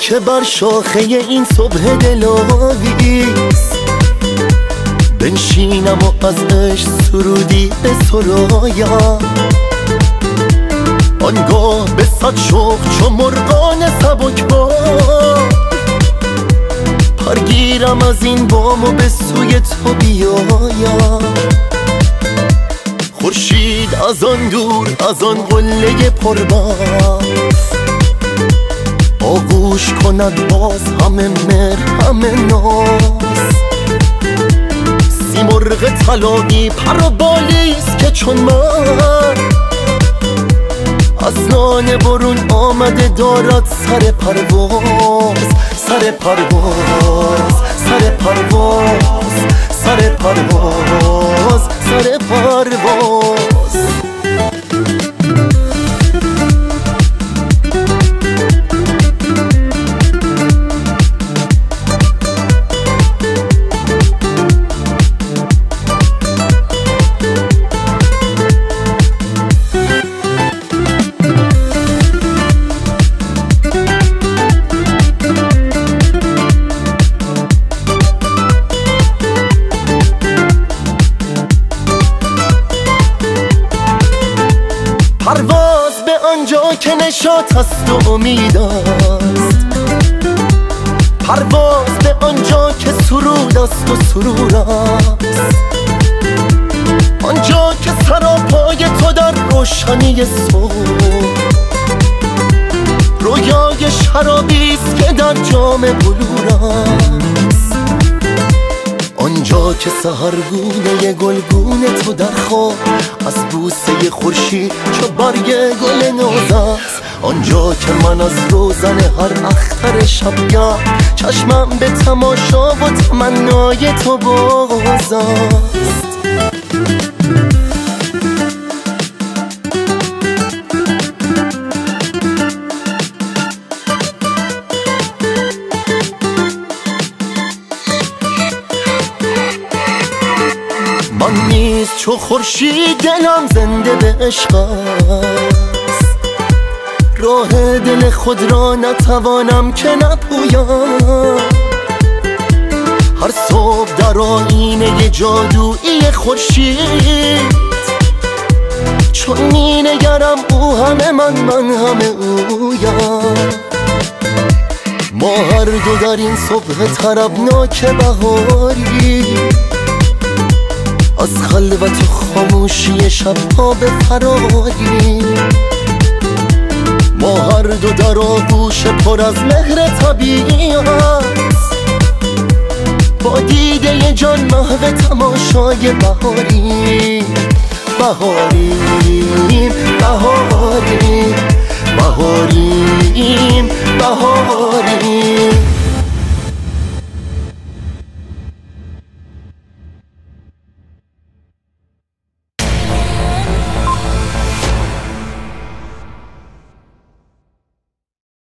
که بر شاخه این صبح دلاویست بنشینم و از عشق سرودی به سرایم، آنگاه به صد شوق چو مرغان سبکبار پرگیرم از این بام و به سوی تو بیایم. خورشید از آن دور از آن قله پربرف آغوش کند باز همه مهر همه ناز. سیمرغ طلایی پر و بالیست که چون من از لانه برون آمده دارد سر پرواز، سر پرواز، سر پرواز، سر پرواز، سر پرواز. پرواز به آنجا که نشاط است و امید است، پرواز به آنجا که سرود است و سرور است، آنجا که سراپای تو در روشنی صبح رویای شرابی است که در جام بلور است، آنجا که سحرگونه گلگونه تو در خواب از بوسه خورشید چو برگ گل نوز است، آنجا که من از روزن هر اختر شبگرد چشمم به تماشا و تمنای تو باز است. من نیز چو خورشید دلم زنده به عشق است، راه دل خود را نتوانم که نپویم. هر صبح در آیینه جادویی خورشید چون می نگرم او همه من همه اویم. ما هر دو در این صبح طربناک بهاری از خلوت و خاموشی شبها به فراری، ما هر دو در آغوش پر از مهر طبیعت با دیده جان محو تماشای بهاری، بهاری، بهاری.